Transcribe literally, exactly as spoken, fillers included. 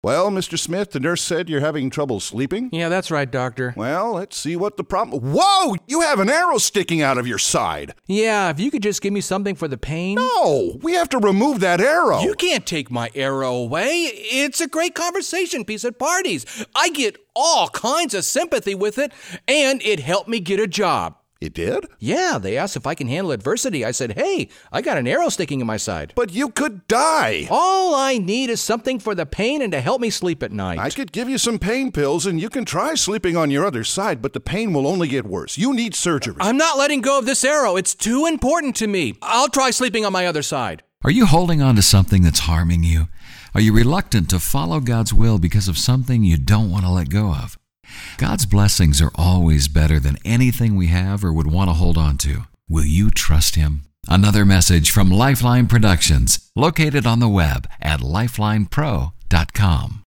Well, Mister Smith, the nurse said you're having trouble sleeping? Yeah, that's right, doctor. Well, let's see what the problem... Whoa! You have an arrow sticking out of your side! Yeah, if you could just give me something for the pain. No! We have to remove that arrow! You can't take my arrow away. It's a great conversation piece at parties. I get all kinds of sympathy with it, and it helped me get a job. It did? Yeah, they asked if I can handle adversity. I said, hey, I got an arrow sticking in my side. But you could die. All I need is something for the pain and to help me sleep at night. I could give you some pain pills and you can try sleeping on your other side, but the pain will only get worse. You need surgery. I'm not letting go of this arrow. It's too important to me. I'll try sleeping on my other side. Are you holding on to something that's harming you? Are you reluctant to follow God's will because of something you don't want to let go of? God's blessings are always better than anything we have or would want to hold on to. Will you trust Him? Another message from Lifeline Productions, located on the web at lifeline pro dot com.